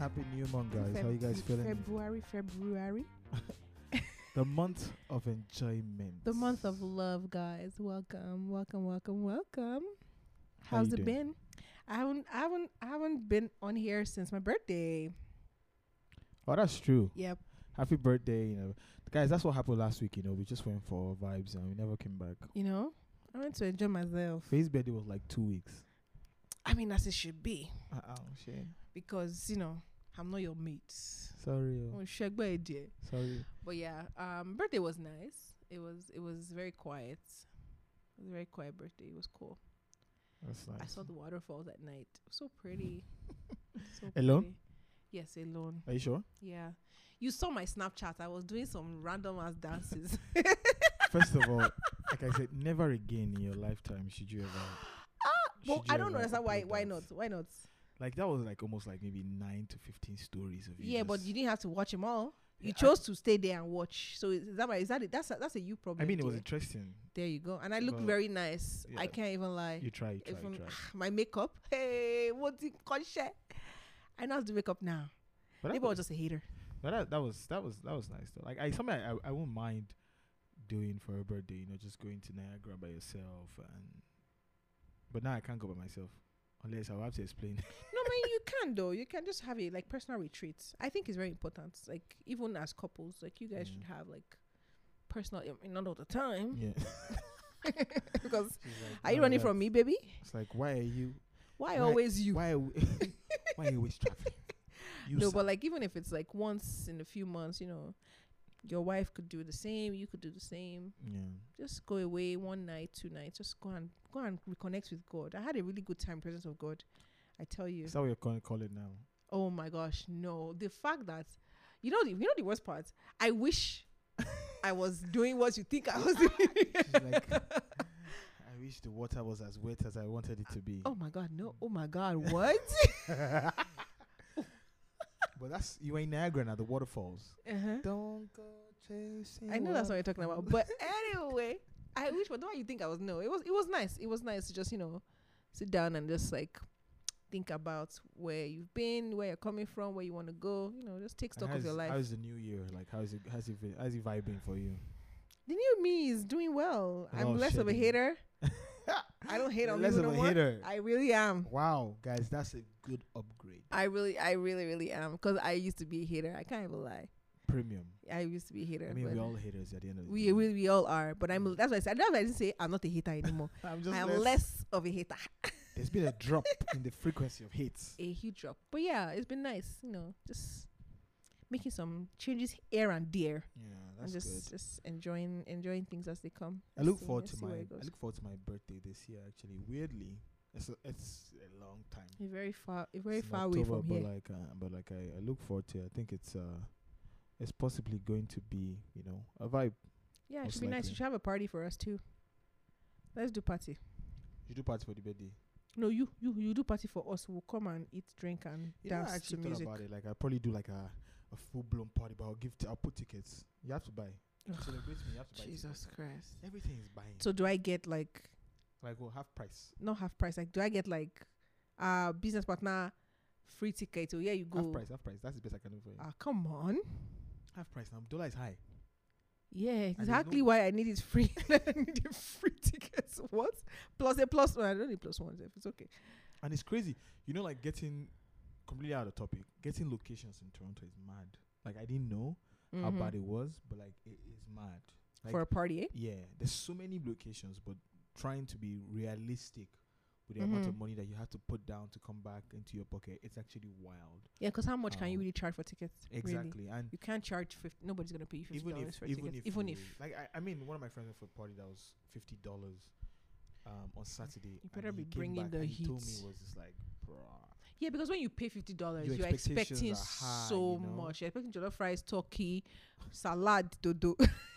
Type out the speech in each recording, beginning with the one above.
Happy New Month, guys. How you guys feeling? February. The month of enjoyment. The month of love, guys. Welcome. How How's you it doing? been? I haven't been on here since my birthday. Oh, that's true. Yep. Happy birthday, guys. That's what happened last week. We just went for vibes and we never came back. I went to enjoy myself. Faye's birthday was like 2 weeks. I mean, as it should be. Shame. Because, I'm not your mate. Sorry. Sorry. But yeah, birthday was nice. It was very quiet. It was a very quiet birthday. It was cool. That's nice. I saw the waterfalls at night. It was so pretty. Alone? Pretty. Yes, alone. Are you sure? Yeah. You saw my Snapchat. I was doing some random ass dances. First of all, like I said, never again in your lifetime should you ever. Well, I don't understand why not. Why not? Like that was like almost like maybe 9 to 15 stories of you. Yeah, but you didn't have to watch them all. You Yeah, chose to stay there and watch. So is that it? That's a you problem. I mean, it was dear. interesting. There you go. And I looked But, very nice. yeah. I can't even lie. You try. My makeup. Hey, what's it called? I know how to do makeup now. But Maybe I was just a hater. But that was nice though. Like I won't mind doing for a birthday. Just going to Niagara by yourself but now I can't go by myself unless I'll have to explain. No, man, you can though. You can just have a personal retreat. I think it's very important. Like even as couples, like you guys should have like personal. Not all the time. Yeah. Because Like, are you running from me, baby? It's like why Always you? Why why are you always traveling? But like even if it's like once in a few months, your wife could do the same, you could do the same. Yeah. Just go away 1 night, 2 nights. Just go and reconnect with God. I had a really good time in the presence of God. I tell you. Is that what you're going to call it now? Oh my gosh, no. The fact that the worst part. I wish I was doing what you think I was doing. She's like, I wish the water was as wet as I wanted it to be. Oh my God, no. Oh my God, what? But you in Niagara now, the waterfalls. Uh-huh. Don't go chasing. I know that's what you're talking about. But anyway, I wish, but the way you think I was, no. It was nice. It was nice to just, sit down and just like think about where you've been, where you're coming from, where you want to go. Just take stock of your life. How's the new year? Like, how's it vibing for you? The new me is doing well. I'm less of a hater. I don't hate on less people of a no more. hater. I really am. Wow, guys, that's a good upgrade. I really am, because I used to be a hater. I can't even lie. Premium. I used to be a hater. I mean, but we're all haters at the end of the day. we all are. But that's why I said. That's why I didn't say I'm not a hater anymore. I'm less of a hater. There's been a drop in the frequency of hates. A huge drop. But yeah, it's been nice. Just making some changes here and there. Yeah, And that's just good. enjoying things as they come. I look Let's forward see to where it goes. my birthday this year. Actually, weirdly, it's a long time. You're very far It's in away October, from here. I look forward to it. I think it's possibly going to be a vibe. Yeah, it most should be nice. likely. You should have a party for us too. Let's do party. You do party for the birthday. No, you do party for us. We'll come and eat, drink, and I dance to actually music. thought about it. Like I probably do like a full blown party, but I'll put tickets. You have to buy. To celebrate me, you have to buy. Jesus tickets. Christ. Everything is buying. So do I get like half price. not half price? Like do I get like business partner free ticket? Oh yeah, you go. Half price. That's the best I can do for you. Come on. Half price now. Dollar is high. Yeah, there's exactly no- why I need it free. I need the free tickets. What? Plus a plus one. I don't need plus ones if it's okay. And it's crazy. Like getting completely out of topic. Getting locations in Toronto is mad. Like I didn't know how bad it was, but like it is mad. Like, For a party, eh? yeah, there's so many locations, but trying to be realistic with the amount of money that you have to put down to come back into your pocket, it's actually wild. Yeah, because how much can you really charge for tickets? Exactly. Really? And You can't charge 50. Nobody's gonna pay you $50 for a ticket. even if like I mean, one of my friends went for a party that was $50 on Saturday. You better and be he came bringing back the and he told me heat. it was just like, bruh. Yeah, because when you pay $50, Your you're expectations expecting are high, so you know? much. You're expecting jollof rice, turkey, salad, dodo,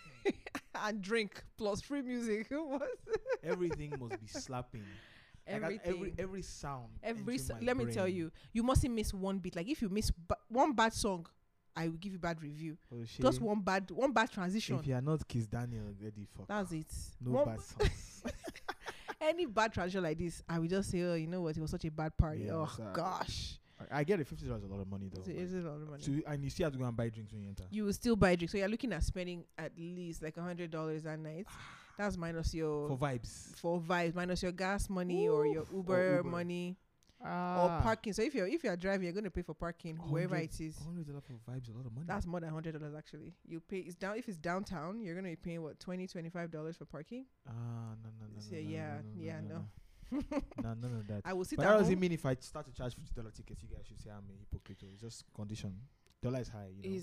and drink plus free music. What? Everything must be slapping. Everything. Every sound. Let me tell you, you mustn't miss one beat. Like if you miss one bad song, I will give you bad review. Just one bad transition. If you are not Kiss Daniel, get the fuck. That's it. No bad songs. Any bad transition like this, I will just say, oh, you know what? It was such a bad party. Yeah, oh so gosh. I get it. $50 is a lot of money though. Is it a lot of money? And you still have to go and buy drinks when you enter. You will still buy drinks, so you're looking at spending at least like $100 a night. That's minus your For vibes. minus your gas money or your Uber, Uber. money or parking. So if you're driving, you're going to pay for parking wherever it is. $100 for vibes is a lot of money. That's more than $100 actually. You pay if it's downtown, you're going to be paying what $20-$25 for parking. No. So no. No, none of that. I will sit But at that doesn't home. mean if I start to charge $50 tickets, you guys should say I'm a hypocrite. It's just condition. Dollar is high, you know.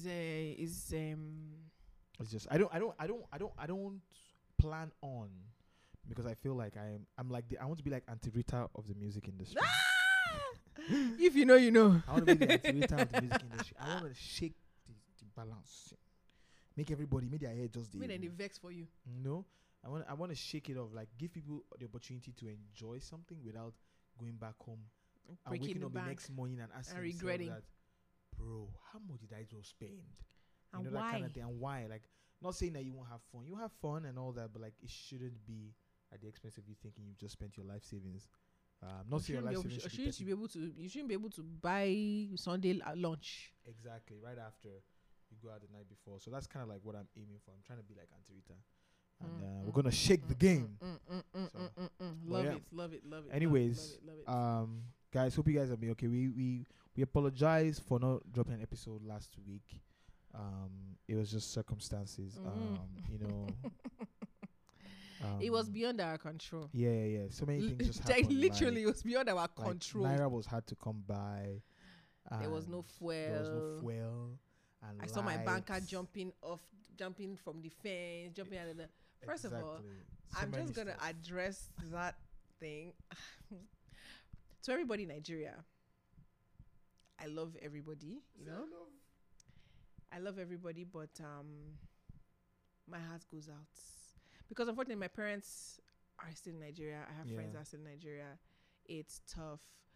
It's just I don't plan on, because I feel like I'm like I want to be like Auntie Rita of the music industry. If you know, you know. I want to be the Auntie Rita of the music industry. I want to shake the balance, make their head just Make them vex for you. No, I want to shake it off, like give people the opportunity to enjoy something without going back home and Breaking waking the up the bank next morning and asking and themselves regretting. that, bro, how much did I just spend? And That kind of thing. And why? Like, not saying that you won't have fun. You have fun and all that, but like it shouldn't be at the expense of you thinking you've just spent your life savings. Not saying your life savings should be you shouldn't be able to buy Sunday lunch. exactly right after you go out the night before. So that's kind of like what I'm aiming for. I'm trying to be like Auntie Rita. And we're gonna shake the game. Love yeah. it, love it, love it. Anyways, love it. guys, hope you guys have been okay. We apologize for not dropping an episode last week. It was just circumstances. You know. It was beyond our control. Yeah. So many things just Like happened. literally, it was beyond our like control. Naira was had to come by. There was no fuel. And I saw my banker lights. jumping from the fence, jumping out of the. First of all, Exactly. I'm many just gonna stuff. address that thing. To everybody in Nigeria, I love everybody. You know, I love everybody, but my heart goes out because unfortunately my parents are still in Nigeria. I have friends Yeah. that are still in Nigeria. It's tough.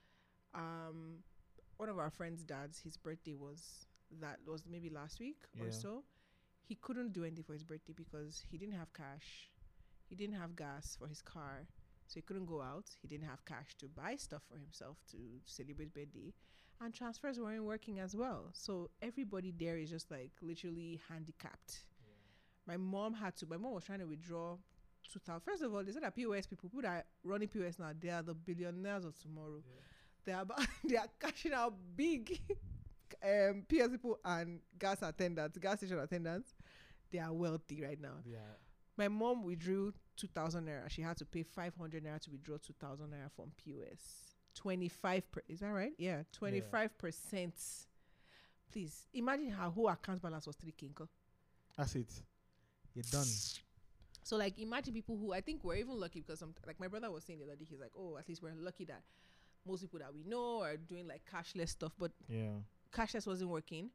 One of our friends' dads, his birthday was maybe last week or Yeah. so. He couldn't do anything for his birthday because he didn't have cash. He didn't have gas for his car. So he couldn't go out. He didn't have cash to buy stuff for himself to celebrate birthday. And transfers weren't working as well. So everybody there is just like literally handicapped. My mom was trying to withdraw 2,000. First of all, they said that POS people that are running POS now, they are the billionaires of tomorrow. They are cashing out big POS people and gas station attendants. They are wealthy right now. Yeah. My mom withdrew 2,000 naira. She had to pay 500 naira to withdraw 2,000 naira from POS. 25%. Is that right? Yeah, 25%. Please imagine her whole account balance was 3K. That's it. You're done. So like imagine people who I think we're even lucky because like my brother was saying the other day, he's like, oh, at least we're lucky that most people that we know are doing like cashless stuff, but Yeah. cashless wasn't working.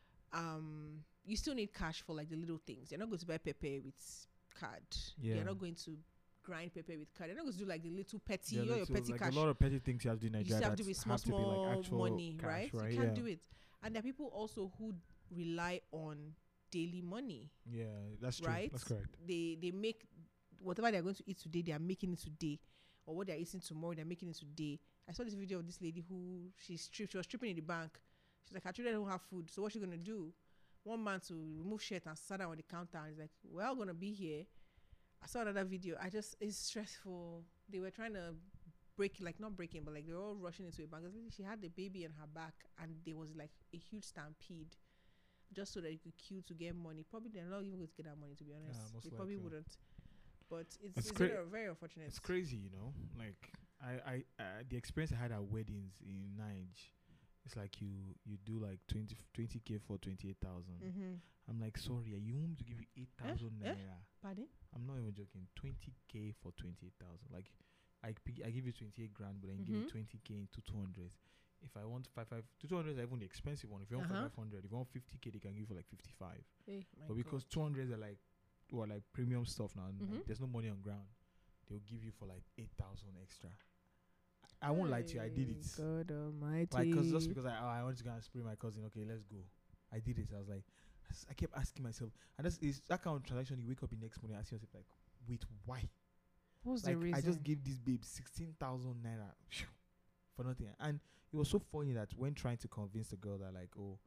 You still need cash for like the little things. You're not going to buy pepper with card. Yeah. You're not going to grind pepper with card. You're not going to do like the little petty Yeah, or your little, petty like cash. a lot of petty things you have to do in You Nigeria. still have to that do with small, have to be like small actual money, cash, right? right? You can't Yeah. do it. And there are people also who rely on daily money, Yeah, that's true. right? That's correct. They make whatever they're going to eat today, they are making it today. Or what they're eating tomorrow, they're making it today. I saw this video of this lady who she was stripping in the bank. She's like, her children don't have food, so what's she gonna do? One man to remove shirt and sat down on the counter and he's like, we're all gonna be here. I saw another video. It's stressful. They were trying to not breaking, but like they were all rushing into a bank. She had the baby on her back and there was like a huge stampede just so that you could queue to get money. Probably they're not even going to get that money, to be honest. most They probably likely. wouldn't. But it's It's very unfortunate. It's crazy, you know. Like I the experience I had at weddings in Niger, it's like you do like 20K for 28,000. Mm-hmm. I'm like, sorry, you want me to give you 8,000 naira? Pardon? I'm not even joking. 20K for 28,000. Like I give you 28 grand, but then give you 20K into 200. If I want 200 is even the expensive one. If you want 500, if you want 50K, they can give you for like 55. Hey, But because 200 are like premium stuff now, and like, there's no money on ground, they'll give you for like 8,000 extra. I won't lie to you, I did it. God almighty. Like, just because I wanted to go and spray my cousin. Okay, let's go. I did it. I was like, I kept asking myself, and it's that kind of transaction. You wake up the next morning, ask yourself like, wait, why? What's Like the reason? I just gave this babe 16,000 naira. Phew. for nothing. And it was so funny that when trying to convince the girl that like, oh,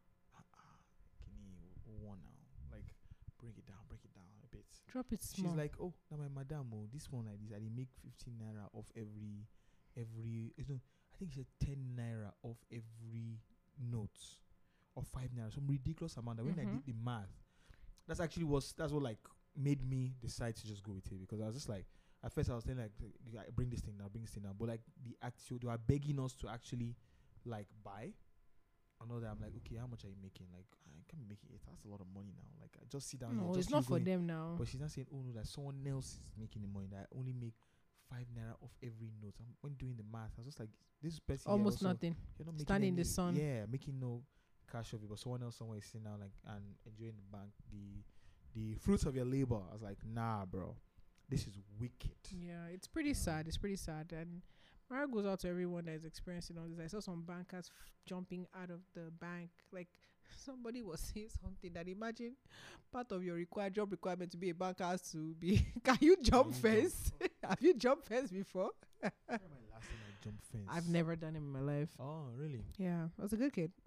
can you one now, like break it down a bit. Drop it small. She's like, oh, now my madam, oh, this one like this, I did make 15 naira off every. It's not, I think she said 10 naira off every note, or 5 naira, some ridiculous amount. That when I did the math, that's what like made me decide to just go with it, because I was just like, at first I was saying like, bring this thing now, but like the actual, they were begging us to actually like buy. I know that I'm like, okay, how much are you making? Like, I can't be making it. That's a lot of money now. Like, I just sit down. No, just it's not for going. them now. But she's not saying, oh no, that someone else is making the money. That I only make 5 naira off every note. When doing the math, I was just like, this person almost also, nothing. You're not making Standing in the sun. Yeah, making no cash of it, but someone else somewhere is sitting down like and enjoying the bank, the fruits of your labor. I was like, nah, bro, this is wicked. Yeah, it's pretty sad. It's pretty sad. And my heart goes out to everyone that is experiencing all this. I saw some bankers jumping out of the bank. Like, somebody was saying something that, imagine part of your job requirement to be a banker has to be, can you jump fence? Have you jumped fence before? When was my last time I jumped fence? I've never done it in my life. Oh, really? Yeah, I was a good kid.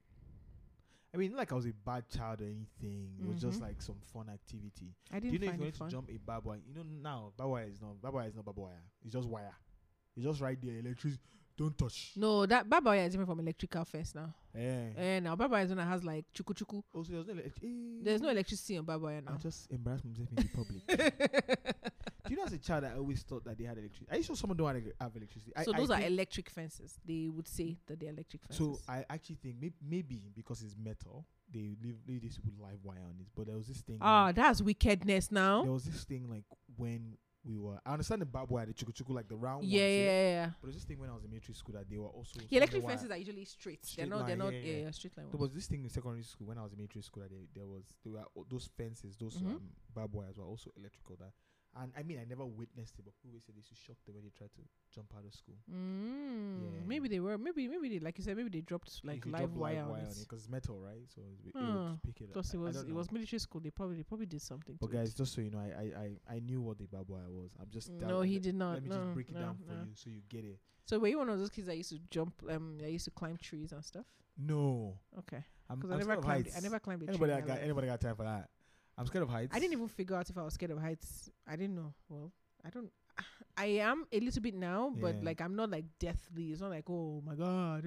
I mean, not like I was a bad child or anything. It was just like some fun activity. I Do didn't you know if find you it want fun. to jump a barbed wire? You know now, barbed wire is not barbed wire. It's just wire. It's just right there. Electricity. Don't touch. No, that barbed wire is different from electrical fence now. Yeah. And now barbed wire is one that has like chuku chuku. Also, There's no electricity on barbed wire now. I just embarrassed myself in the public. Do you know, as a child, I always thought that they had electricity. Are you sure someone don't have electricity? So those I are think- electric fences. They would say that they're electric fences. So I actually think maybe because it's metal, they leave this with live wire on it. But there was this thing. That's wickedness now. There was this thing like when we were. I understand the barbed wire, the chuku like the round Yeah, ones. yeah. But there's this thing when I was in military school that they were also. Yeah, electric wire. fences are usually straight. Straight They're line, not. yeah. Straight line There ones. was this thing in secondary school when I was in military school that there were those fences, those barbed wires were also electrical. And I mean, I never witnessed it, but people always say they used to shock them when they tried to jump out of school. Yeah. Maybe they were. Maybe they, like you said, maybe they dropped like If you live drop wire on it. because it's metal, right? So it Huh. would pick it up. Because I it don't was know. military school. They probably did something. But to guys, it. just so you know, I knew what the barbed wire was. I'm just No, he did not. Let me No, just break it no, down for no. you so you get it. So were you one of those kids that used to jump? I used to climb trees and stuff. No, Okay, I'm because scared of heights. I never climbed a tree. Anybody in my life. anybody got time for that? I'm scared of heights. I didn't even figure out if I was scared of heights. I didn't know. Well, I don't. I am a little bit now, but Yeah. like I'm not like deathly. It's not like, oh my god,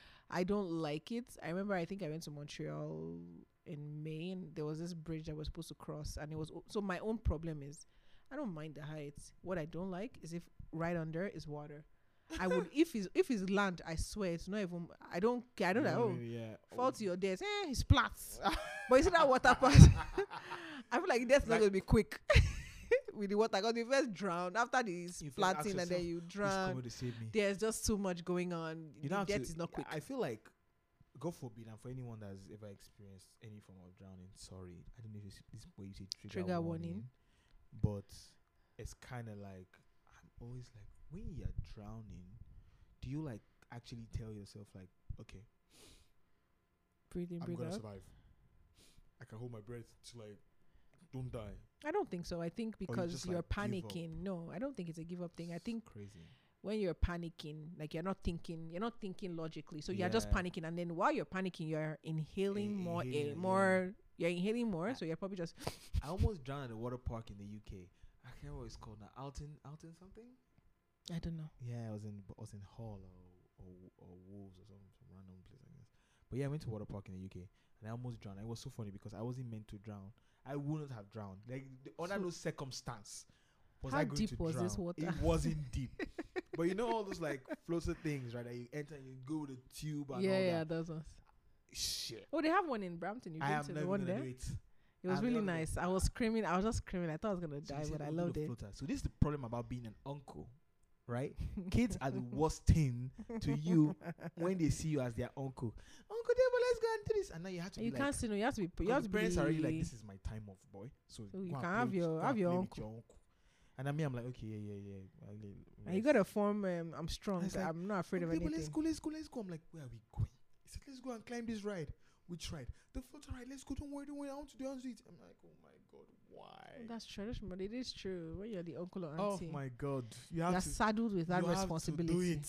I don't like it. I remember I think I went to Montreal in May, and there was this bridge I was supposed to cross, and it was so my own problem is I don't mind the heights. What I don't like is if right under is water. I would if it's land, I swear it's not even. I don't care. I don't know. Yeah. Fall to your death. It's plats. But you see that water pass. I feel like death's not Like- gonna be quick with the water. Because you first drown after the You first ask flatting and then yourself, you Who's drown. coming to save me? There's just too much going on. You The don't have death to- is not quick. I feel like, God forbid, and for anyone that's ever experienced any form of drowning, sorry, I don't know if it's this way you say Trigger warning. but it's kind of like I'm always like, when you're drowning, do you like actually tell yourself like, okay, Breathe in, I'm breathe gonna out. survive. I can hold my breath to like, don't die. I don't think so. I think you because just, you're like, give up? panicking. No, I don't think it's a give up thing. I think Crazy. when you're panicking, like you're not thinking logically. So you're just Yeah. panicking, and then while you're panicking, you're inhaling more air, Inhaling, more. You're inhaling more, so you're probably just. I almost drowned at a water park in the UK. I can't remember what it's called now. Alton something. I don't know. Yeah, I was in Hull or Wolves or some random place like this. But yeah, I went to water park in the UK and I almost drowned. It was so funny because I wasn't meant to drown. I wouldn't have drowned. Like under So no circumstance was how I going deep to was drown. this water? It wasn't deep. But you know all those like floater things, right? That you enter and you go with a tube and all Yeah, that. those ones. Shit. Oh, they have one in Brampton. You I been am to never the one gonna there? do it. It was I'm really never gonna- nice. I was screaming. I was just screaming. I thought I was gonna So die, you but said I don't do loved the it. floater. So this is the problem about being an uncle, right? Kids are the worst thing to you when they see you as their uncle. Uncle Devil, let's go and do this. And now you have to You be can't like, say no. You have to be. You because have the to parents be. are already like, this is my time off, boy. So So go you and can play have with- your- go and have your play with uncle. your uncle. And I mean, I'm like, okay, yeah. And you gotta form. I'm strong. It's like, I'm not afraid of Uncle Devil, anything. let's go. I'm like, where are we going? He said, let's go and climb this ride. Which ride? The floater ride. Let's go. Don't worry. I want to do it. I'm like, oh my god, why? That's tradition, but it is true. When you're the uncle or Oh auntie, my god, you you're have to saddled with that you have to responsibility. do it.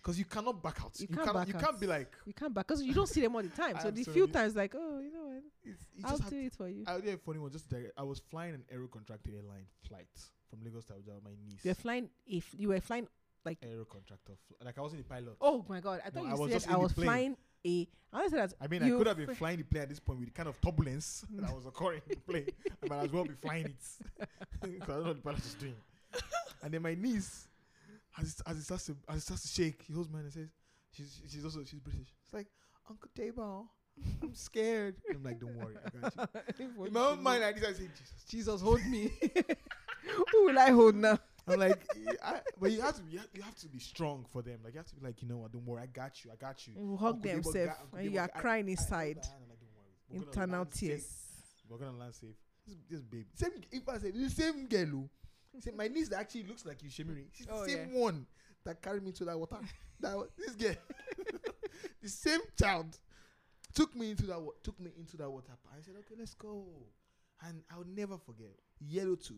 because you cannot back out. You can't back You out. can't be like. You can't back because you don't see them all the time. So the few Absolutely. times, like, oh, you know what? You I'll just do it for you. I did a funny one. Just like, I was flying an aero contractor airline flight from Lagos to Abuja with my niece. You're flying. If you were flying, like, Aero contractor. Like I wasn't the pilot. oh my god, I thought No, I was you just said in I the was plane. flying a. I wanted to say that. I mean, I you could have been fr- flying the plane at this point with the kind of turbulence that was occurring in the plane. I might as well be flying it. Because I don't know what the pilot is doing. And then my niece, as it starts to shake, he holds my hand and says, she's British. It's like, Uncle Dabo, I'm scared. And I'm like, don't worry, I got you. In my own mind, I say, Jesus. Jesus, hold me. Who will I hold now? I'm like, but you have to be strong for them. Like you have to be like, you know what? Don't worry, I got you. And will hug Uncle Debo themselves, Uncle and Debo you are I crying held inside. her hand and I'm like, don't worry. We're gonna Internal land safe. tears. We're gonna land safe. This baby. Same. If I say the same girl, my niece that actually looks like you, Shemiri. She's Oh, the same yeah. one that carried me to that water. This girl, the same child, took me into that water park. I said, okay, let's go. And I'll never forget yellow tube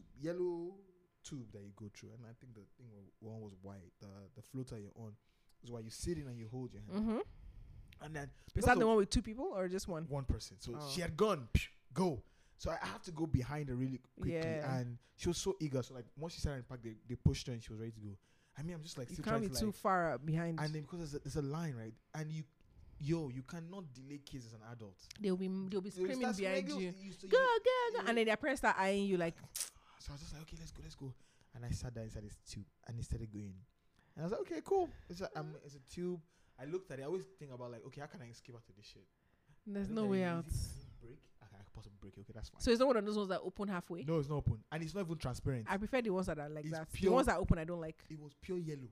that you go through. And I think the thing one was white. The floater you're on is why you sit in and you hold your hand. Mm-hmm. And then Is because that the of one with two people or just one? one person, so Oh. she had gone go. So I have to go behind her really quickly, Yeah. and she was so eager. So like once she started in the park, they pushed her and she was ready to go. I mean, I'm just like You still can't trying be to too like, far behind. and then because there's a line right, and you cannot delay kids as an adult. They'll be They will screaming start behind screaming, you. so Go, you- go, go. And then their parents start eyeing you like, So I was just like, okay, let's go. And I sat down inside this tube, and it started going. And I was like, okay, cool. It's a tube. I looked at it. I always think about like, okay, how can I escape out of this shit? there's I no looked at way it, out. is it break? I can possibly break it. Okay, that's fine. So it's not one of those ones that open halfway. No, it's not open, and it's not even transparent. I prefer the ones that are like It's that. The pure- ones that open, I don't like. It was pure yellow,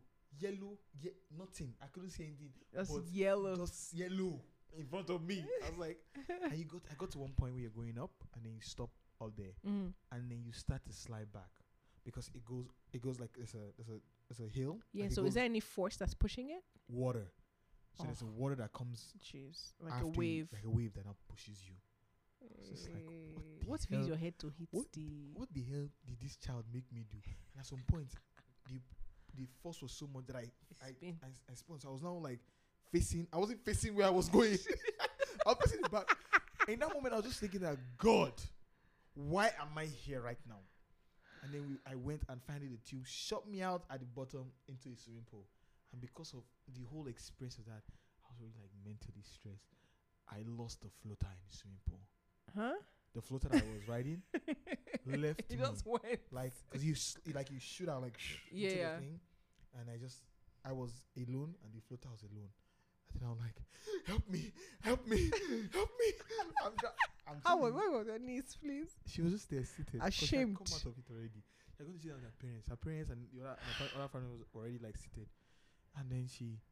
nothing. I couldn't see anything. That's but yellow. Just yellow in front of me. I was like, and I got to one point where you're going up, and then you stop all there, Mm. and then you start to slide back because it goes like there's a hill. Yeah. and it So goes is there any force that's pushing it? water? So there's a Oh. water that comes Jeez, like after a you, wave. like a wave that now pushes you. It's just like, what the What if you use hell? your head to hit What- the? What the hell did this child make me do? And at some point, the force was so much that I spun. So I was now like facing. I wasn't facing where I was going. I was facing the back. In that moment, I was just thinking that God, why am I here right now? And then I went and finally the tube shot me out at the bottom into a swimming pool. And because of the whole experience of that, I was really like mentally stressed. I lost the floater in the swimming pool. Huh? The floater that I was riding left You me. just went. Like, cause you shoot out like Yeah, into yeah. the thing, and I was alone, and the floater was alone. And then I'm like, help me, help me, help me. I'm How telling was you, where was your niece, please? she was just there seated. 'cause she had Ashamed. come out of it already. She had gone to sit down with her parents. Her parents and the other family was already like seated, and then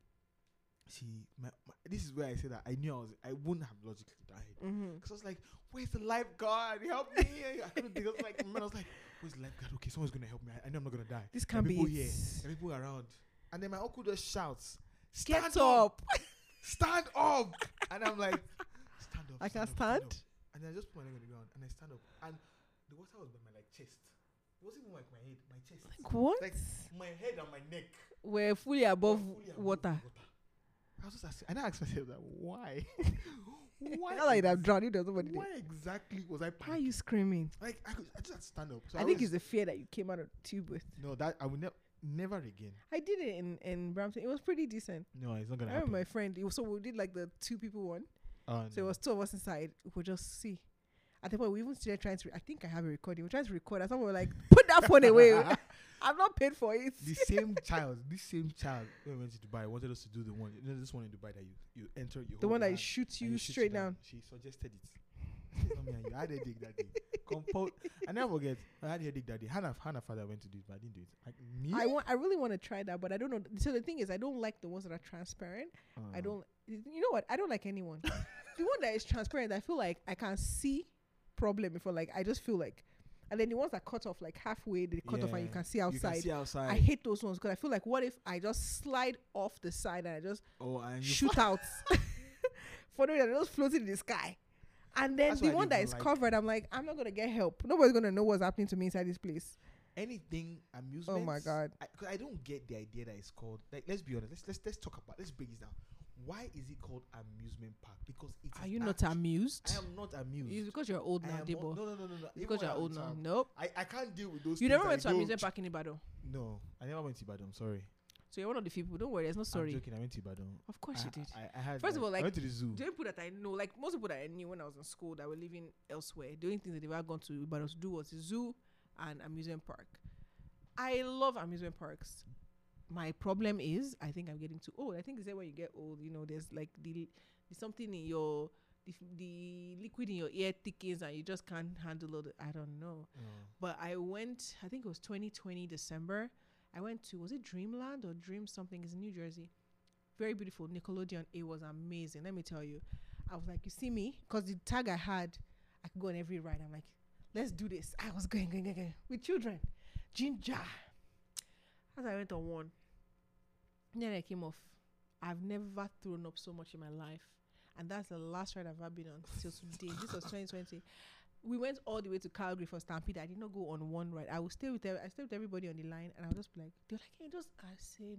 this is where I said that I knew I wouldn't have logically died. Mm-hmm. Cause I was like, where's the lifeguard? Help me. I couldn't think. I was like, man, I was like, where's the lifeguard? Okay, someone's gonna help me. I know I'm not gonna die. This There can't are be people it. here. There are people around. And then my uncle just shouts, Get stand up. stand up. And I'm like, stand up. I can up, stand. up." And then I just put my leg on the ground and I stand up. And the water was by my like chest. It wasn't even like my head, my chest. Like what? Like my head and my neck We're fully above were fully above water. I was just asking, and I asked myself that why? Why? Not like that drowning. There's nobody there. Why exactly was I Why are you panicking? screaming? Like I just had to stand up. So I think it's the fear that you came out of the tube with. no, that I will never again. I did it in Brampton. It was pretty decent. No, it's not gonna I happen. remember my friend. So we did like the 2 people one. Oh, So it was 2 of us inside. We could just see. At the point, we even started trying to. I think I have a recording. We're trying to record. And someone were like, "Put that phone away. I'm not paid for it." this same child, when we went to Dubai, wanted us to do the one. You know, this one in Dubai that you enter, you The hold one your that hand shoots and you shoot straight down. She suggested it. It's not me and you. I had a headache that day. I never forget. I had a headache that day. Hannah father went to do it, but I didn't do it. Me? I really want to try that, but I don't know. So the thing is, I don't like the ones that are transparent. I don't. You know what? I don't like anyone. The one that is transparent, I feel like I can see problem before. Like I just feel like, and then the ones that cut off like halfway, they cut off and you can see outside. You can see outside. I hate those ones because I feel like what if I just slide off the side and I just and you shoot out for the reason, just floating in the sky. And then That's the why I one that don't is like- covered, I'm like, I'm not gonna get help. Nobody's gonna know what's happening to me inside this place. anything amusement. Oh my God. Because I don't get the idea that it's called. Like, let's be honest. Let's talk about. Let's break this down. Why is it called amusement park? Because it Are is you not amused? I am not amused. It's because you're old I now, am Debo. no. Because Even you're when old I'm now. child, Nope. I can't deal with those. You things. never went to I go- amusement park in Ibadan. No, I never went to Ibadan. I'm sorry. So you're one of the people. Don't worry, there's no I'm story. joking. I went to Ibadan. Of course you did. I had. First of all, I like, went to the zoo. The only people that I know, like most people that I knew when I was in school that were living elsewhere, the only thing that they've ever gone to Ibadan to do was the zoo and amusement park. I love amusement parks. My problem is, I think I'm getting too old. I think it's that when you get old, you know, there's like the something in your the liquid in your ear thickens and you just can't handle it. I don't know. But I went, I think it was 2020 December. I went to, was it Dreamland or Dream something? It's in New Jersey. Very beautiful. Nickelodeon. It was amazing. Let me tell you. I was like, you see me? Because the tag I had, I could go on every ride. I'm like, let's do this. I was going with children. Ginger. As I went on one. Then I came off. I've never thrown up so much in my life. And that's the last ride I've ever been on till today. This was 2020. We went all the way to Calgary for Stampede. I did not go on one ride. I will stay with I stay with everybody on the line, and I'll just be like, they're like, hey, just. I say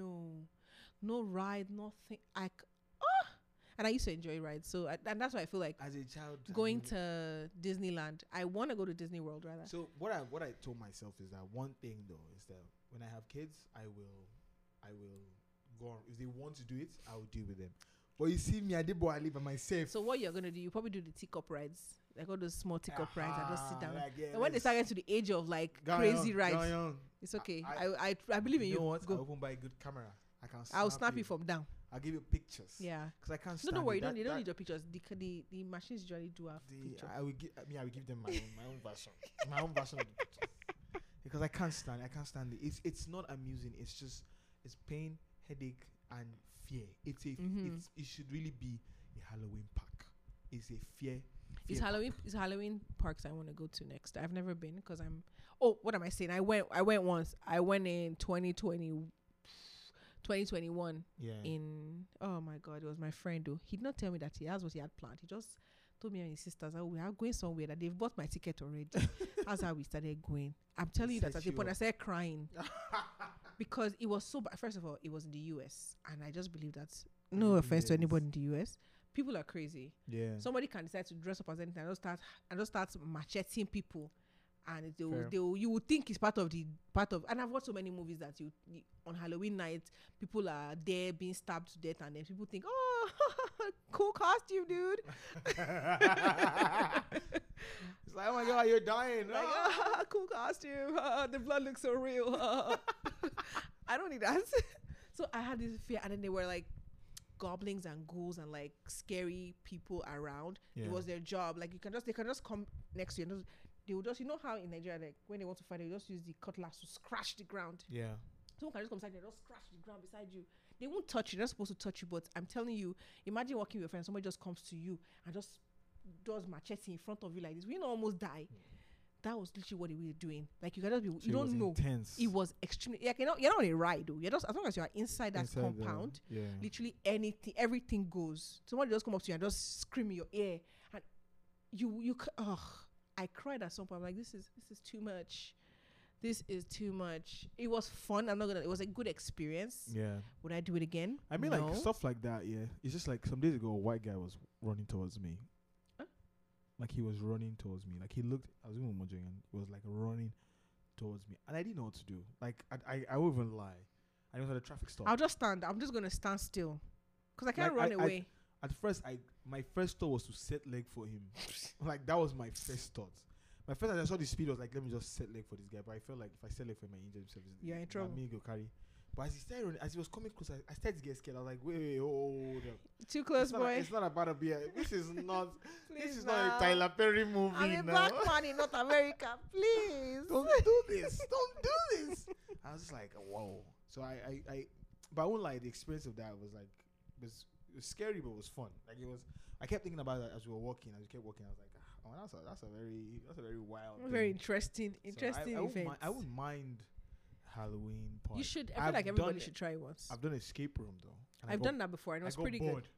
no ride, nothing. And I used to enjoy rides, so and that's why I feel like As a child, going to Disneyland. I want to go to Disney World rather. So what I told myself is that one thing though is that when I have kids, I will go on. If they want to do it, I will do it with them. But you see me, I live by myself. So what you're gonna do? You probably do the teacup rides, like all those small teacup rides, and just sit down. Like, yeah, And when they start getting to the age of like crazy rides, it's okay. I believe in you. you. Know what? Go. I open by a good camera. I can. I'll snap you from down. I'll give you pictures. Yeah. Because I can't. No, Stand don't worry. it. You don't need your pictures. The machines usually do have pictures. I will give them my own version. My own version of the pictures. Because I can't stand it. It's not amusing. It's pain, headache, and fear. It should really be a Halloween park. It's a fear. It's Halloween parks I want to go to next. I've never been because I'm. Oh, what am I saying? I went once. I went in 2021 in, oh my God, it was my friend though. He did not tell me that that's what he had planned. He just told me and his sisters, oh, we are going somewhere, that they've bought my ticket already. That's how we started going. I'm telling you that at the point I started crying because it was so bad. First of all, it was in the US, and I just believe that, no offense to anybody in the US, people are crazy. Yeah. Somebody can decide to dress up as anything and just start macheting people. And you would think it's part of. And I've watched so many movies that you on Halloween night, people are there being stabbed to death, and then people think, oh, cool costume, dude. It's like, oh my God, you're dying. Like, cool costume. The blood looks so real. I don't need that. So I had this fear, and then they were like goblins and ghouls and like scary people around. Yeah. It was their job. Like they can just come next to you and just. They will just, you know how in Nigeria, like when they want to fight, they just use the cutlass to scratch the ground. Yeah. Someone can just come beside you and just scratch the ground beside you. They won't touch you. They're not supposed to touch you, but I'm telling you, imagine walking with your friend, somebody just comes to you and just does machete in front of you like this. We almost die. That was literally what they were doing. Like you can just be, So you don't know. Intense. It was extremely, like, you're not on a ride though. You're just, as long as you are inside that compound, literally everything goes. Somebody just come up to you and just scream in your ear, and I cried at some point. I'm like, this is too much. This is too much. It was fun. It was a good experience. Yeah. Would I do it again? I mean, No. like stuff like that. Yeah. It's just like some days ago, a white guy was running towards me. Huh? Like he was running towards me. Like he looked. I was even wondering, and he was like running towards me, and I didn't know what to do. Like I won't even lie. I was at a traffic stop. I'll just stand. I'm just gonna stand still, cause I can't run away. At first, my first thought was to set leg for him. Like that was my first thought. My first, I saw the speed, I was like, let me just set leg for this guy. But I felt like if I set leg for him, I injure himself. You're in trouble. Me go carry. But as he started running, as he was coming closer, I started to get scared. I was like, wait, hold up. Too close, boy. It's not about a beer. This is not. This Please is now. not a Tyler Perry movie. I'm a now. black man in North America. Please. Don't do this. Don't do this. I was just like, whoa. So but I won't lie. The experience of that was like, it was scary, but it was fun. Like it was. I kept thinking about it as we were walking. As we kept walking, I was like, oh, that's a very wild. Very thing. interesting event. I wouldn't mind Halloween party. You should. I feel like everybody should try it once. I've done escape room though. I've done that before, and it was pretty good.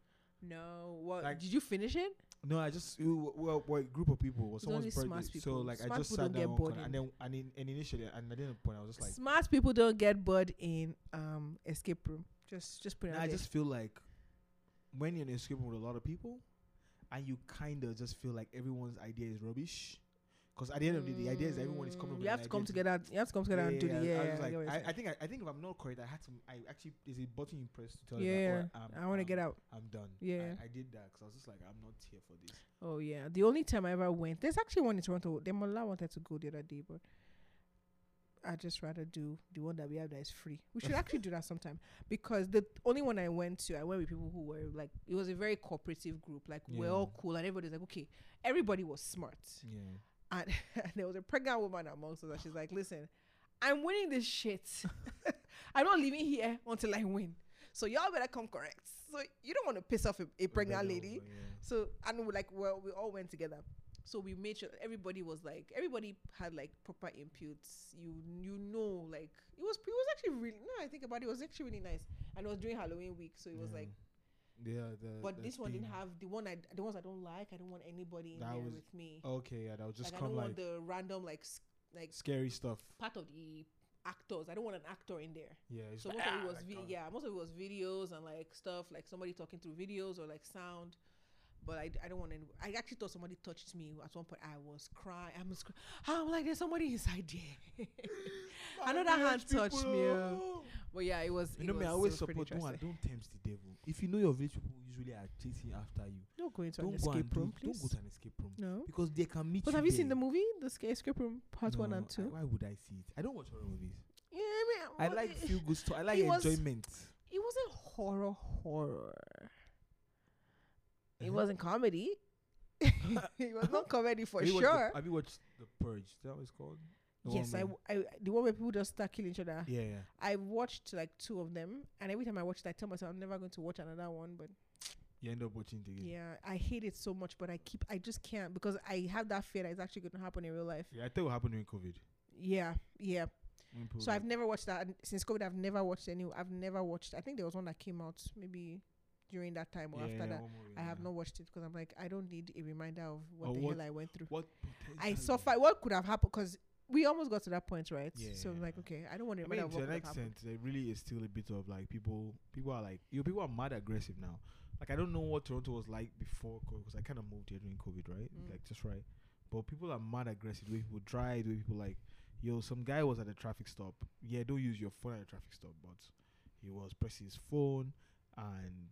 No. What? Like- Did you finish it? No, I just well, a group of people. Was It's only someone's smart birthday. people. So like I Smart just people sat don't get down one bored corner, and then and initially and at the point I was just like, Smart people don't get bored in escape room. Just put it nah, out I there. just feel like when you're in a escape room with a lot of people, and you kind of just feel like everyone's idea is rubbish. Because at the end of the day, the idea is everyone is coming. You with have an to come idea together. You have to come together and do the I was I like, get what you're I think if I'm not correct, I actually there's a button you press to tell saying. you Yeah, that, I want to get out. I'm done. Yeah. I did that because I was just like, I'm not here for this. Oh yeah, the only time I ever went, there's actually one in Toronto. Demola wanted to go the other day, but I just rather do the one that we have that is free. We should actually do that sometime, because the only one I went with people who were like, it was a very cooperative group. Like we're all Yeah. cool and everybody's like, okay, everybody was smart. Yeah. And there was a pregnant woman amongst us, and she's like, listen, I'm winning this shit. I'm not leaving here until I win. So y'all better come correct. So you don't want to piss off a pregnant lady. So, and we all went together. So we made sure that everybody had like proper inputs. You know, like it was actually really, no, I think about it was actually really nice. And it was during Halloween week. So it was like, but this one didn't have the ones I don't like. I don't want anybody in That there was- with me. Okay, yeah, that would just Like I come don't like want the random like scary stuff. part of the actors. I don't want an actor in there. Yeah. It's So like, most of it was like, most of it was videos and like stuff like somebody talking through videos or like sound. But I don't want any. I actually thought somebody touched me at one point. I was crying. I'm like, there's somebody inside there. Another hand touched me. But yeah, it was. You know me, I it always was pretty support interesting. don't tempt the devil. If you know your village people usually are chasing after you, Don't go into an don't go and escape room, don't please. go to an escape room No. because they can meet But you. have you there. seen the movie, The Escape Room Part 1 and 2? Why would I see it? I don't watch horror movies. Yeah, I mean, I well, like it- feel good stuff. I like it was- enjoyment. It wasn't horror. It Uh-huh. wasn't comedy. It was not comedy for Have you watched sure. have you watched The Purge? Is that what it's called? The Yes, one where- the one where people just start killing each other. Yeah, yeah. I watched like 2 of them, and every time I watched it, I tell myself I'm never going to watch another one. But You end up watching it again. yeah, I hate it so much, but I just can't, because I have that fear that it's actually going to happen in real life. Yeah, I think what happened during COVID. Yeah. When people So I've like- never watched that. And since COVID, I've never watched any. I've never watched. I think there was one that came out maybe during that time or after that. one more, I have yeah. not watched it because I'm like, I don't need a reminder of what Or the what- hell I went through. What I potentially- suffered. What could have happened? Because we almost got to that point, right? Yeah. So I'm like, okay, I don't want to I remind mean, of to what an could have happened. extent, there really is still a bit of like people are like, people are mad aggressive now. Like, I don't know what Toronto was like before COVID, because I kind of moved here during COVID, right? Mm. Like, just right. But people are mad aggressive. The way people drive, the way people like, yo, some guy was at a traffic stop. Yeah, don't use your phone at a traffic stop, but he was pressing his phone and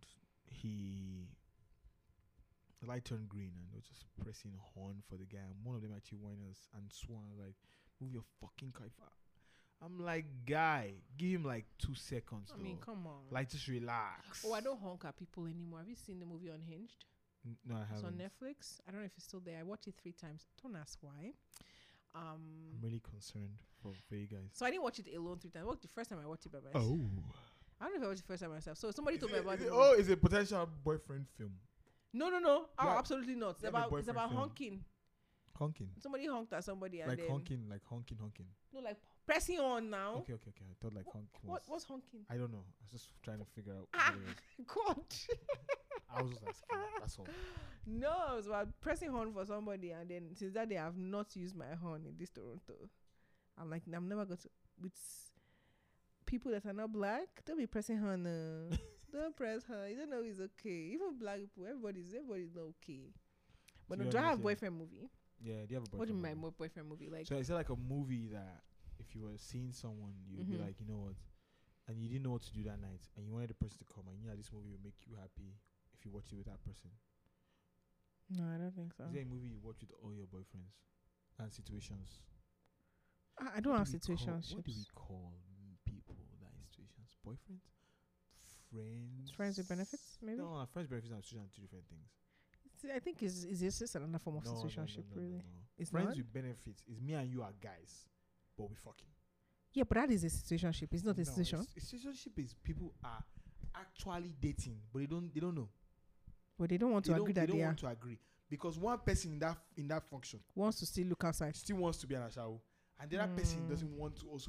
the light turned green and they were just pressing horn for the guy. And one of them actually went and swung like, move your fucking car. I'm like, guy, give him like 2 seconds. I mean, though. come on. Like, just relax. Oh, I don't honk at people anymore. Have you seen the movie Unhinged? No, I It's haven't. on Netflix. I don't know if it's still there. I watched it 3 times. Don't ask why. I'm really concerned for you guys. So I didn't watch it alone 3 times. The first time I watched it by myself. Oh. I don't know if I watched it the first time myself. So somebody told me about it. Oh, it's a potential boyfriend film. No. Oh, Yeah. absolutely not. It's You have a about boyfriend film. honking. Honking. Somebody honked at somebody and Like then honking. no, like pressing on now. Okay. I thought like honking was. What's honking? I don't know. I was just trying to figure out Ah. what it was. God. I was just asking. That's all. No, it was about pressing horn for somebody, and then since that day I've not used my horn in this Toronto. I'm like, I'm never going to with people that are not black. Don't be pressing horn. Don't press horn. You don't know it's okay. Even black people, everybody's not okay. But So no, you do I have understand? boyfriend movie? Yeah, do you have a boyfriend? What do you mean movie? by boyfriend movie? Like, So is it like a movie that if you were seeing someone, you'd be Mhm. like, you know what, and you didn't know what to do that night, and you wanted the person to come, and you know this movie will make you happy if you watch it with that person. no, I don't think so. Is there a movie you watch with all your boyfriends and situations? I don't What have do we call- situationships. What do we call people that in situations? Boyfriends, friends, Friends with benefits, maybe? No, friends, benefits, and situations are 2 different things. I think it's just another form of No, situationship, really. no. It's Friends not? with benefits is me and you are guys, but we fucking. Yeah, but that is a situationship. It's not a situation. Situationship is people are actually dating, but they don't know. But they don't want to agree that they don't they are. want to agree because one person in that function Wants to still look outside. still wants to be an ashawo, and the other person Mm. doesn't want to also be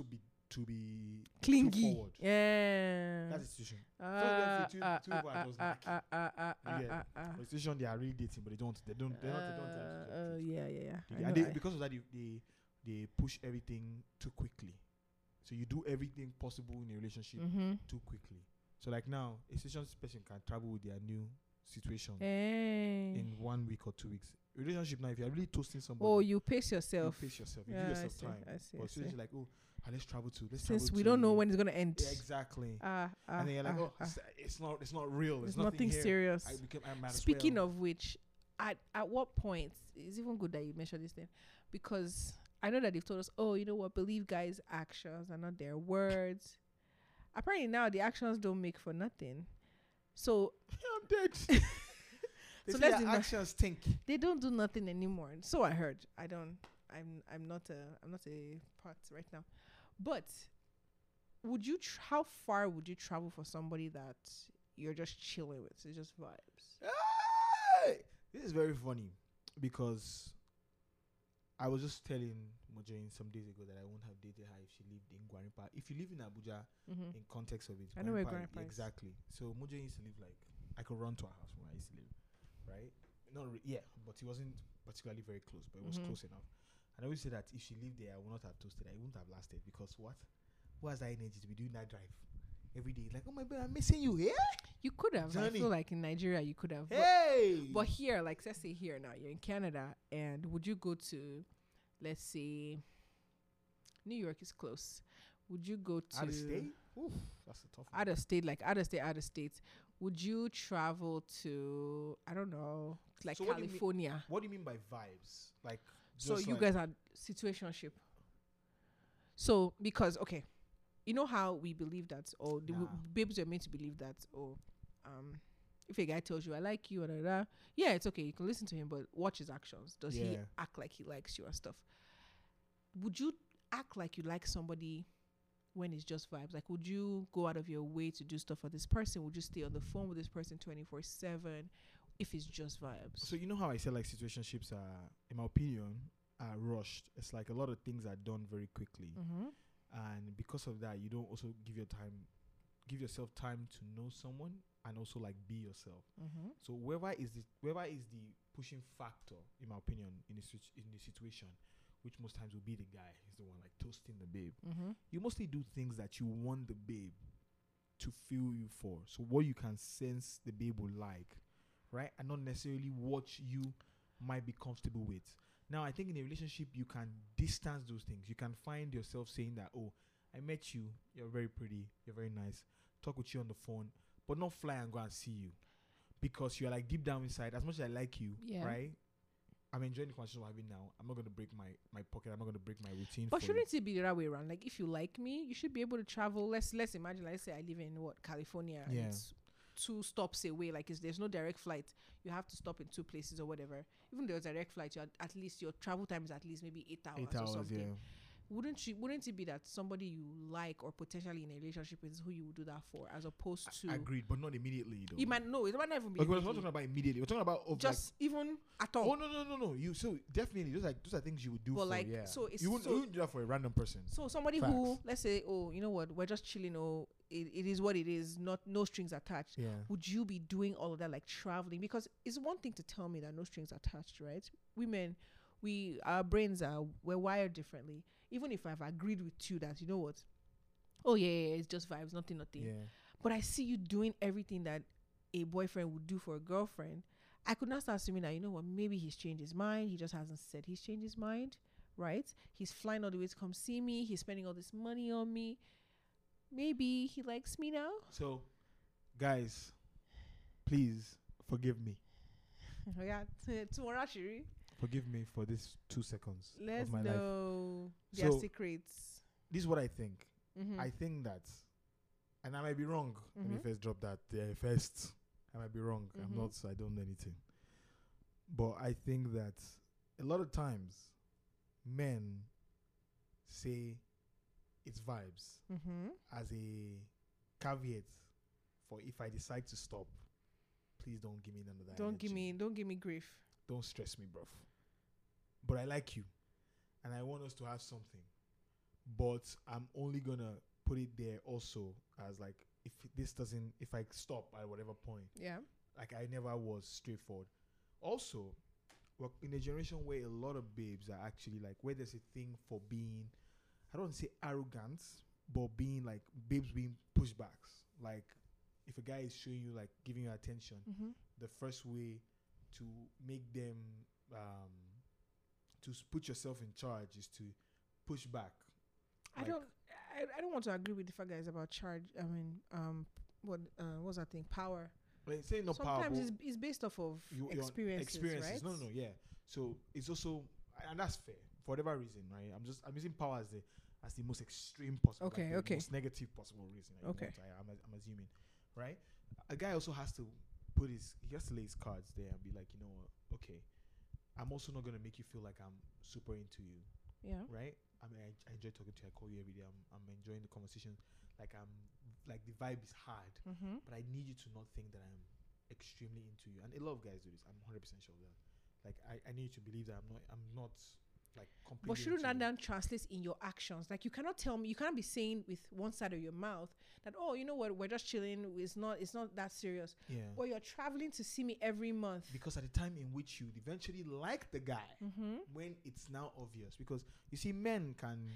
to be too Clingy. forward. Yeah. That's the situation. Two people are just like, yeah. The situation they are really dating, but they don't Yeah. and they, because of that, they push everything too quickly. So you do everything possible in a relationship too quickly. So like now, a situationship person can travel with their new situation in 1 week or 2 weeks. Relationship now, if you're really toasting somebody, oh, you pace yourself. You give yourself time. I see. But seriously, like, oh, let's travel to. Since we don't know when it's gonna end. Yeah, exactly. And then you're like, it's not real. It's nothing here. serious. I Speaking of which, at what point it's even good that you mentioned this thing, because I know that they've told us, oh, you know what, believe guys' actions and not their words. Apparently now the actions don't make for nothing. So I'm dead. So let's do actions think. They don't do nothing anymore. So I heard. I'm not a part right now. But would you how far would you travel for somebody that you're just chilling with? It's just vibes. Hey! This is very funny because I was just telling Mojain some days ago that I won't have dated her if she lived in Guarimpa. If you live in Abuja, in context of it, I know where Guarimpa is. Exactly. So Mojain used to live like, I could run to her house where I used to live, right? But he wasn't particularly very close, but it was close enough. And I always say that if she lived there, I would not have toasted. I wouldn't have lasted because what? Who has that energy to be doing that drive every day? Like, oh my God, I'm missing you here. You could have. Johnny. I feel like in Nigeria you could have. Hey. But here, like let's say here now, you're in Canada, and would you go to, let's say, New York is close. Would you go to out of state? Oof, that's a tough one. Out of state. Would you travel to, I don't know, like so California? What do you mean by vibes? Like, so you guys are situationship. So because you know how we believe that, or the babes are meant to believe that, or if a guy tells you I like you, yeah, it's okay, you can listen to him, but watch his actions. Does he act like he likes you and stuff? Would you act like you like somebody when it's just vibes? Like, would you go out of your way to do stuff for this person? Would you stay on the phone with this person 24/7 if it's just vibes? So you know how I said like situationships are, in my opinion, are rushed. It's like a lot of things are done very quickly, and because of that, you don't also give yourself time to know someone and also like be yourself. So whoever is the pushing factor, in my opinion, in the situation, which most times will be the guy, is the one like toasting the babe. You mostly do things that you want the babe to feel you for. So what you can sense the babe will like, right? And not necessarily what you might be comfortable with. Now, I think in a relationship, you can distance those things. You can find yourself saying that, oh, I met you, you're very pretty, you're very nice, talk with you on the phone, but not fly and go and see you. Because you're like deep down inside, as much as I like you, right? I'm enjoying the conversation we're having now. I'm not going to break my pocket. I'm not going to break my routine. But shouldn't it be the other way around? Like, if you like me, you should be able to travel. Let's imagine, let's say I live in California. And it's 2 stops away. Like, there's no direct flight. You have to stop in 2 places or whatever. Even though there's a direct flight, at least your travel time is at least maybe 8 hours. 8 hours, or something. yeah. Wouldn't it be that somebody you like or potentially in a relationship is who you would do that for, as opposed to agreed, but not immediately though. It might not even be. Okay, we're not talking about immediately. We're talking about just like, even at all. Oh no. You so definitely those are things you would do. But for, so it's you wouldn't do that for a random person. So somebody who, let's say, oh, you know what, we're just chilling. Oh, it is what it is. No strings attached. Yeah. Would you be doing all of that, like traveling? Because it's one thing to tell me that no strings attached, right? Women, our brains we're wired differently. Even if I've agreed with you that, you know what, it's just vibes, nothing. Yeah. But I see you doing everything that a boyfriend would do for a girlfriend. I could not start assuming that, you know what, maybe he's changed his mind. He just hasn't said he's changed his mind, right? He's flying all the way to come see me. He's spending all this money on me. Maybe he likes me now. So, guys, please forgive me. Tomorrow, Shiri. Forgive me for these 2 seconds Let's of my know life. their secrets. This is what I think. I think that, and I might be wrong. Let me first drop that first. I might be wrong. I don't know anything. But I think that a lot of times men say it's vibes as a caveat for if I decide to stop, please don't give me none of that. Don't give me grief. Don't stress me, bruv. But I like you, and I want us to have something. but I'm only gonna put it there also as like if I stop at whatever point, Yeah. like I never was straightforward. Also, we're in a generation where a lot of babes are actually like where there's a thing for being, I don't want to say arrogant, but being like babes being pushbacks. Like if a guy is showing you like giving you attention, Mm-hmm. the first way to make them put yourself in charge is to push back. I don't want to agree with the fact guys about charge. I mean, what's that thing? Power. Like saying not Sometimes powerful. it's based off of Your experiences, right? No, yeah. So it's also, and that's fair for whatever reason, right? I'm using power as the most extreme possible, Okay, like the okay. most negative possible reason. Okay. I'm assuming, right? A guy also has to he has to lay his cards there and be like, you know what? Okay, I'm also not gonna make you feel like I'm super into you, Yeah. right? I mean, I enjoy talking to you. I call you every day. I'm enjoying the conversation. Like like the vibe is hard, Mm-hmm. but I need you to not think that I'm extremely into you. And a lot of guys do this. I'm 100% sure of that. Like I need you to believe that I'm not like completely. But shouldn't into that you. then translate in your actions? Like you cannot tell me, you can't be saying with one side of your mouth that, oh, you know what, we're just chilling. It's not that serious. Yeah. Or you're traveling to see me every month. Because at the time in which you eventually like the guy, Mm-hmm. when it's now obvious, because you see, men can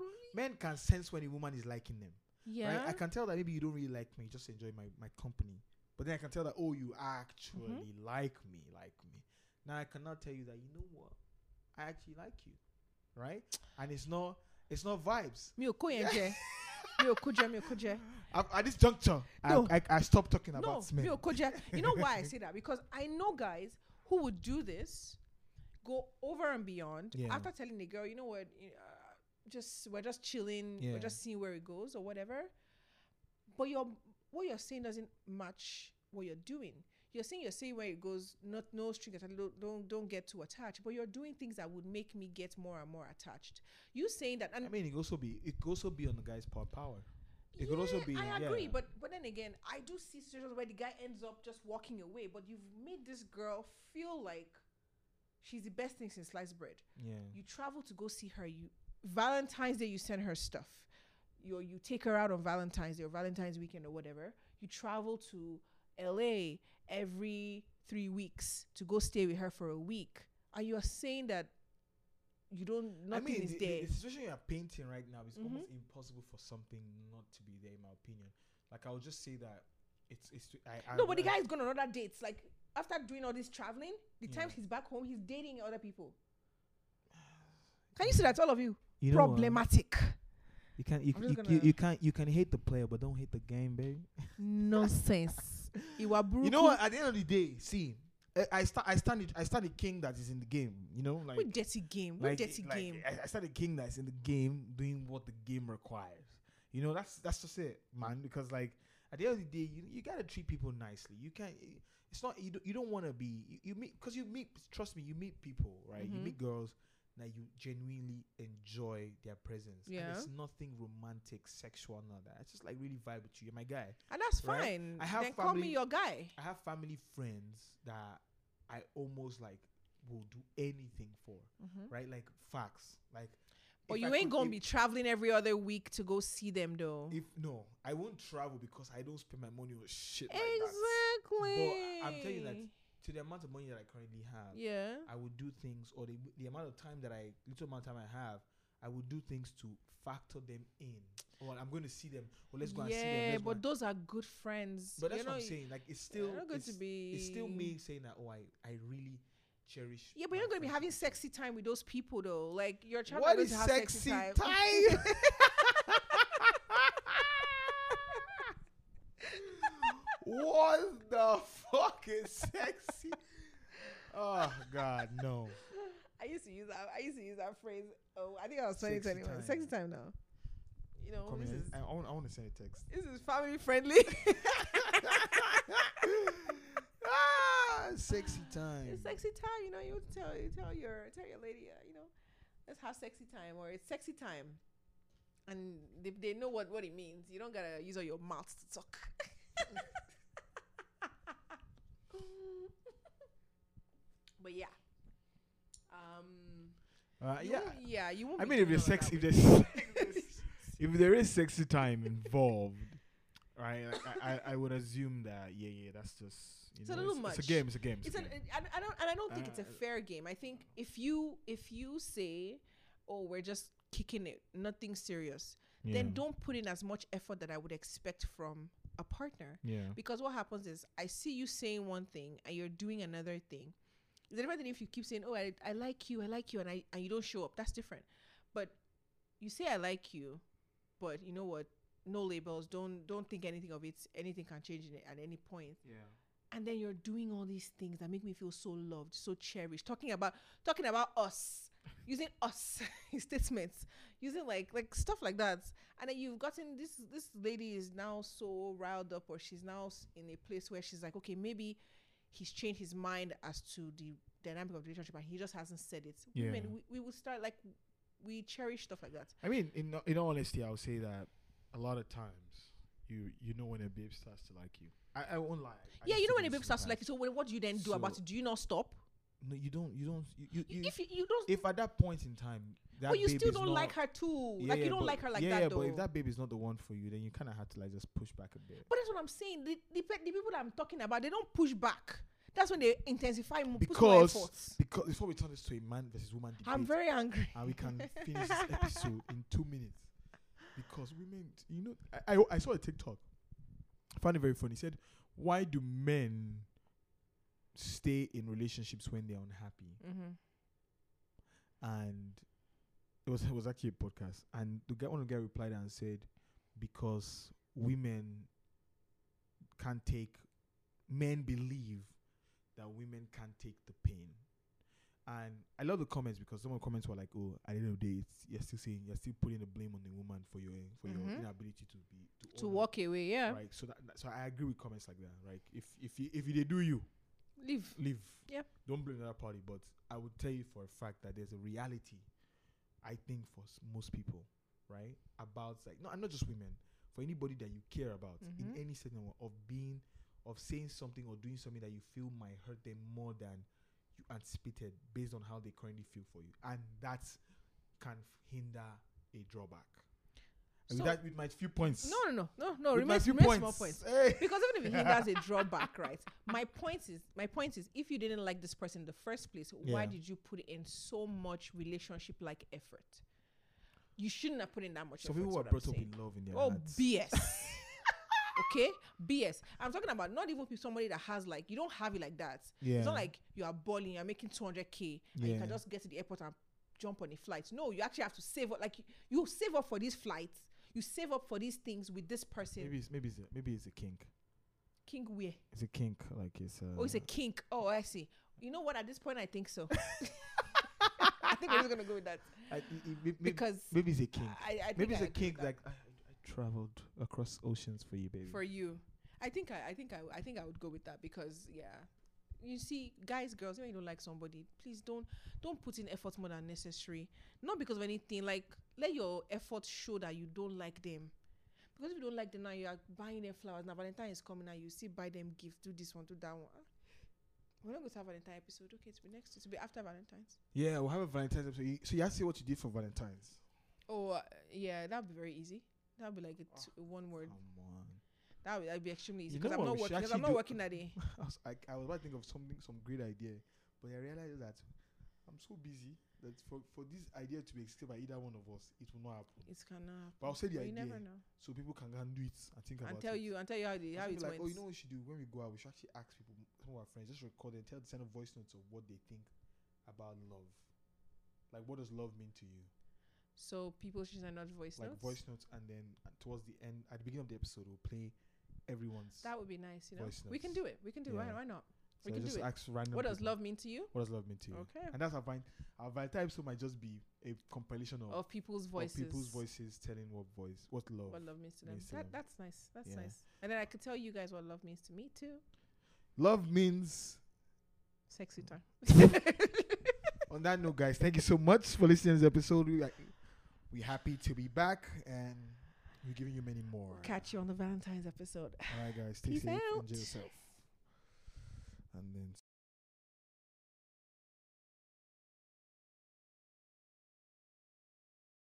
sense when a woman is liking them. yeah. Right? I can tell that maybe you don't really like me, you just enjoy my company. But then I can tell that, oh, you actually like me. Now I cannot tell you that, you know what, I actually like you, right? And it's not vibes. Mi ò kó yẹn jẹ. Mi ò kó jẹ. At this juncture, No. I stopped talking No, about men. mi ò kó jẹ. You know why I say that? Because I know guys who would do this, go over and beyond Yeah. after telling the girl, you know what, we're just chilling, Yeah. we're just seeing where it goes or whatever. But what you're saying doesn't match what you're doing. You're saying where it goes, no string attached, don't get too attached. But you're doing things that would make me get more and more attached. You saying that, and I mean, it could also be on the guy's power. It could also be. I agree, yeah. but then again, I do see situations where the guy ends up just walking away, but you've made this girl feel like she's the best thing since sliced bread. Yeah. You travel to go see her. Valentine's Day, you send her stuff. You take her out on Valentine's Day or Valentine's weekend or whatever. You travel to LA every 3 weeks to go stay with her for a week. And you are saying that nothing is there. The situation you're painting right now is Mhm. almost impossible for something not to be there, in my opinion. Like, I would just say that No, but the guy is going on other dates. Like, after doing all this traveling, the Yeah. times he's back home, he's dating other people. Can you see that, all of you? You know what? Problematic. You can you can hate the player, but don't hate the game, baby. Nonsense. You know what? At the end of the day, see, I stand the king that is in the game. You know, like What dirty game? What dirty game? I stand the king that is in the game, doing what the game requires. You know, that's just it, man. Because like at the end of the day, you gotta treat people nicely. You can't. It's not you don't want to be you meet because you meet. Trust me, you meet people, right? You Mhm. meet girls that you genuinely enjoy their presence. Yeah. And it's nothing romantic, sexual, none of that. It's just like really vibe with you. You're my guy. And that's Right? fine. I have Then call me family- your guy. I have family friends that I almost like will do anything for, right? Like facts. Like, But if you I ain't could- gonna if- be traveling every other week to go see them, though. If no, I won't travel because I don't spend my money on shit like Exactly. that. But I'm telling you that to the amount of money that I currently have, Yeah. I would do things, or the amount of time little amount of time I have, I would do things to factor them in. Or I'm going to see them. Or let's go and see them. Yeah, Let's go but and- those are good friends. But that's You know, what I'm saying. Like, it's still not going it's, to be- it's still me saying that. Oh, I really cherish. Yeah, but you're my not gonna be having friendship. sexy time with those people, though. Like you're trying What to is have sexy time. time? What the fuck is sexy? Oh God, no. I used to use that phrase. Oh, I think I was Sexy 2021. time. Sexy time now. You know, Come this here. is I want to send a text. this is family friendly. Sexy time. It's sexy time. You know, you tell your lady, you know, let's have sexy time, or it's sexy time, and they know what it means. You don't gotta use all your mouth to talk. But yeah, Yeah. you won't I be mean, if doing there's all of sex, that if with there's me. sex, if there is sexy time involved, right? I would assume that that's just It's a little It's a much. game. It's a game. It's an, I don't think it's a fair game. I think if you say, oh, we're just kicking it, nothing serious, then don't put in as much effort that I would expect from a partner. Yeah. Because what happens is I see you saying one thing and you're doing another thing. It's different than if you keep saying, oh, I like you, and you don't show up. That's different. But you say I like you, but you know what? No labels. Don't think anything of it. Anything can change in it at any point. Yeah. And then you're doing all these things that make me feel so loved, so cherished. Talking about us, using us in statements, using like stuff like that. And then you've gotten this lady is now so riled up, or she's now in a place where she's like, okay, maybe he's changed his mind as to the dynamic of the relationship, and he just hasn't said it. Yeah. Women, we will start like, we cherish stuff like that. I mean, in all honesty, I would say that a lot of times you know when a babe starts to like you. I won't lie. Yeah, you know when a babe starts to like you. So what do you then do about it? Do you not stop? No, you don't. If you don't, If at that point in time, that but you babe still is don't not, like her too. Yeah, Like you yeah, don't but- like her like yeah, that yeah, though. but if that babe is not the one for you, then you kind of have to like just push back a bit. But that's what I'm saying. The people that I'm talking about, they don't push back. That's when they intensify more, put more Because efforts. before we turn this to a man versus woman debate, I'm very angry. and we can finish this episode in 2 minutes, because women, I saw a TikTok. I found it very funny. It said, why do men stay in relationships when they're unhappy? Mm-hmm. And it was actually a podcast, and one of the guy replied and said, because men believe that women can't take the pain. And I love the comments, because some of the comments were like, oh, at the end of the day, you're still putting the blame on the woman for your Mhm. inability To own walk away, yeah. right. So so I agree with comments like that. Right, if you they do you, Leave. leave. Yeah. Don't blame the other party. But I would tell you for a fact that there's a reality, I think, for most people, right, about like not just women, for anybody that you care about in Mhm. any setting of saying something or doing something that you feel might hurt them more than you anticipated based on how they currently feel for you, and that can hinder a drawback. And So- with my few points. No. With my Remains few small points. Hey. Because even if it hinders a drawback, right? My point is, if you didn't like this person in the first place, why Yeah. did you put in so much relationship-like effort? You shouldn't have put in that much Some effort. people is were what I'm brought up saying. in love in their Oh, hearts. BS. Okay? BS. I'm talking about not even somebody that has like, you don't have it like that. Yeah. It's not like you are balling, you're making 200K, and you Yeah. can just get to the airport and jump on a flight. No, you actually have to save up. Like you save up for these flights. You save up for these things with this person. Maybe it's a kink. King where? It's a kink, like it's. Oh, it's a kink. Oh, I see. You know what? At this point, I think so. I think we're just gonna go with that because maybe it's a kink. I think Maybe it's I a agree with kink. that. Like I traveled across oceans for you, baby. For you, I think I would go with that because you see, guys, girls, when you don't like somebody, please don't put in effort more than necessary. Not because of anything. Like, let your effort show that you don't like them. Because if you don't like them now, you are buying them flowers. Now Valentine is coming, and you still buy them gifts. Do this one, do that one. We're not going to have Valentine episode. Okay, it's be next. It's be after Valentine's. Yeah, we'll have a Valentine's episode. So you have to say what you did for Valentine's. Oh, yeah, that'd be very easy. That'd be like one word. Come on. That'd be extremely easy You know because I'm what not we should working. Because I'm actually not do? working that day. I was about to think of some great idea, but I realized that I'm so busy that for this idea to be executed by either one of us, it will not happen. It's gonna. But I'll say the You idea never know. so people can go and do it and think about And tell it. you how Some it people like, went. oh, you know what we should do when we go out? We should actually ask people, some of our friends, just record and send a voice notes of what they think about love. Like, what does love mean to you? So people should send out voice Like notes. voice notes, and then towards the end, at the beginning of the episode, we'll play everyone's. That would be nice. You know, voice we can notes. do it. We can do it. Yeah. Why not? So we can just do it. ask random What does people, love mean to you? What does love mean to you? Okay. And that's our Valentine episode might just be a compilation Of people's voices. of people's voices telling what love. What love means to them. means to them. That's nice. That's Yeah. nice. And then I could tell you guys what love means to me too. Love means. Sexy time. On that note, guys, thank you so much for listening to this episode. We're happy to be back, and we're giving you many more. Catch you on the Valentine's episode. All right, guys, stay Peace safe, out. enjoy yourself, and then.